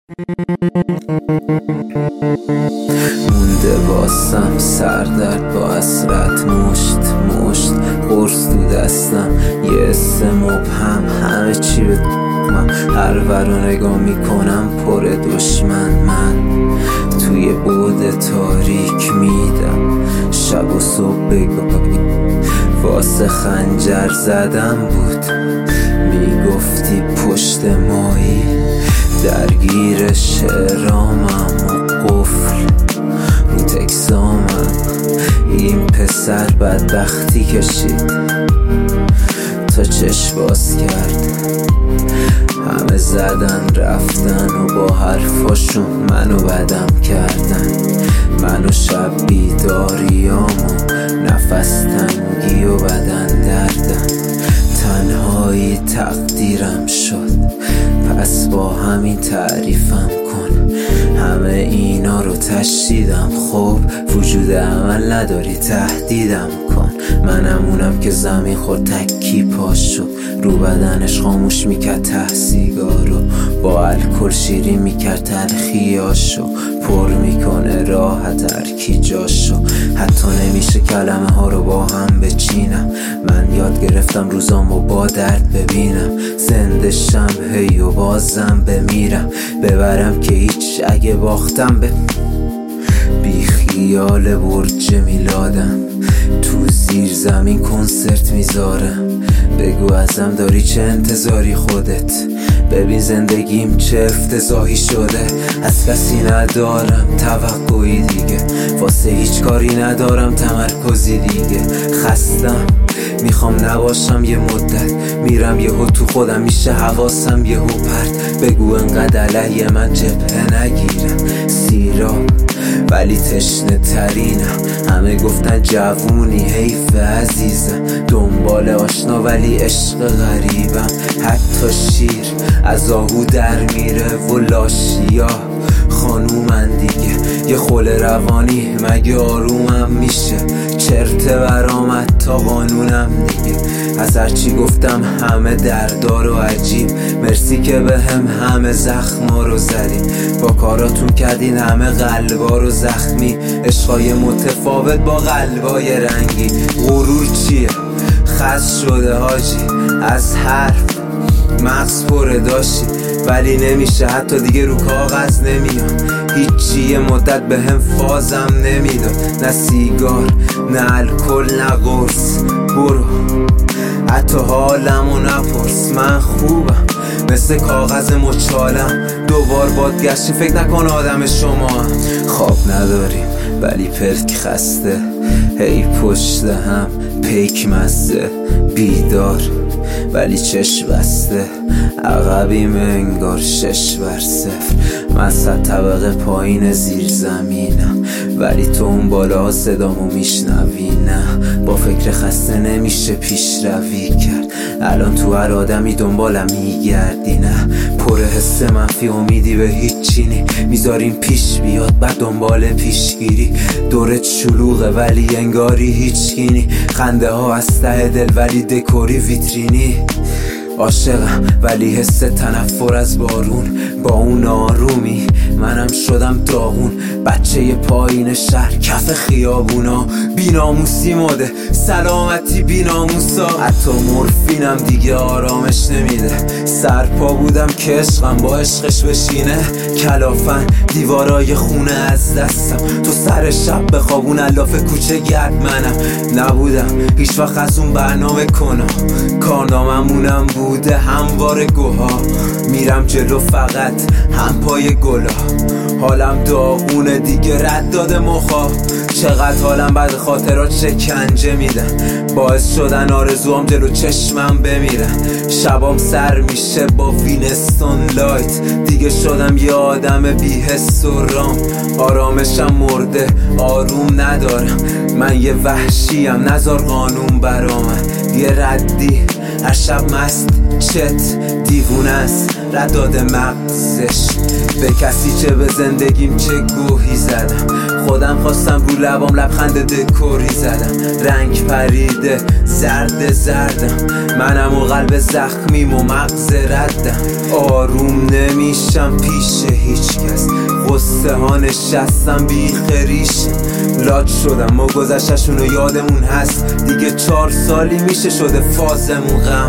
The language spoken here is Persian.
مونده واسم سردرد با حسرت، مشت قرص تو دستم، یه اسم مبهم، همه چی به من. هر ورو نگاه میکنم پر دشمن، من توی بعد تاریک میدم شب و صبح بگاهی واسه خنجر زدم بود. میگفتی پشت مایی درگیر شعرامم و قفل رو تکسامم. این پسر بدبختی کشید تا چشم باز کرد، همه زدن رفتن و با حرفاشون منو بدم کردن. منو شب بیداریامو نفس تنگی و بدن دردم، تنهایی تقدیرم شد پس با همین تعریفم کن. همه اینا رو تشدیدم، خب وجود عمل نداری تهدیدم کن. منم اونم که زمین خورد تکی پاشو، رو بدنش خاموش میکرد ته سیگارو، با الکل شیرین میکرد تلخیاشو، پر میکنه راحت هرکی جاشو. حتی نمیشه کلمه ها رو با هم بچینم، من یاد گرفتم روزامو با درد ببینم. زنده شم هی و بازم بمیرم، ببرم که هیچ اگه باختم بی خیال برج میلادم. تو زیر زمین کنسرت میذارم، بگو ازم داری چه انتظاری خودت. ببین زندگیم چه افتضاحی شده، از کسی ندارم توقعی دیگه، واسه هیچ کاری ندارم تمرکزی دیگه. خستم میخوام نباشم یه مدت، میرم یهو تو خودم میشه حواسم یهو پرت. بگو انقدر علیه من جبهه نگیرم، سیراب ولی تشنه ترینم. همه گفتن جوونی حیف عزیزم، دنبال آشنا ولی عشق غریبم. حتی شیر از آهو در میره و لاشیا خانومن دیگه. یه خل روانی مگه آرومم میشه، چرته برآمد تا قانونم دیگه. از هرچی گفتم همه دردار و عجیب، مرسی که به همه زخما رو زدین، با کاراتون کردین همه قلبا رو زخمی. عشقای متفاوت با قلبای رنگی، غرور چیه خس شده حاجی، از حرف مغز پره داشتی ولی نمیشه، حتی دیگه رو کاغذ نمیاد. هیچی یه مدت به هم فازم نمیداد، نه سیگار نه الکل نه قرص. برو حتی حالمو نپرس، من خوبم مثل کاغذ مچالم. دوبار باد گشتی فکر نکن آدم شما هم. خواب نداریم ولی پلک خسته، هی پشت هم پیک مزه. بیدار ولی چشم بسته، عقبیم انگار 6 بر 0. من 100 طبقه پایین زیر زمینم ولی تو اون بالا صدامو میشنوی. نه با فکر خسته نمیشه پیشروی کرد، الان تو هر آدمی دنبالم میگردی. نه پر حس منفی امیدی به هیچی نی، میذاریم پیش بیاد بعد دنبال پیشگیری. دورت شلوغه ولی انگاری هیچکی نی، خنده ها از ته دل ولی دکوری ویترینی. عاشقم ولی حس تنفر از بارون، با اون آرومی منم شدم داغون. بچه پایین شهر کف خیابونا، بیناموسی مده سلامتی بیناموسا. حتی مورفینم دیگه آرامش نمیده، سرپا بودم که عشقم با عشقش بشینه. کلافن دیوارای خونه از دستم، تو سر شب بخوابون الاف کوچه گرد منم. نبودم هیچ وقت از اون برنامه کنم، کارناممونم بوده هموار گوها. میرم جلو فقط هم پای گلا، حالم داغونه دیگه رد داده مخا. چقدر حالم بعد خاطرات شکنجه میدن، باعث شدن آرزوام جلو چشمم بمیرن. شبام سر میشه با وینستون لایت، دیگه شدم یه آدم بی حس و رام. آرامشم مرده آروم ندارم، من یه وحشیم نزار قانون برامن. یه ردی هر شب مست چت دیوونه است، رد داده مغزش به کسی چه به زندگیم چه گوهی زدم، خودم خواستم رو لبام لبخند دکوری زدم. رنگ پریده زردم، منم و قلب زخمیم و مغز ردم. آروم نمیشم پیش هیچ کس، غصه ها نشستم بی خریش. لاج شدم و گذشتشونو یادمون هست، دیگه 4 سالی میشه شده فازمون غم.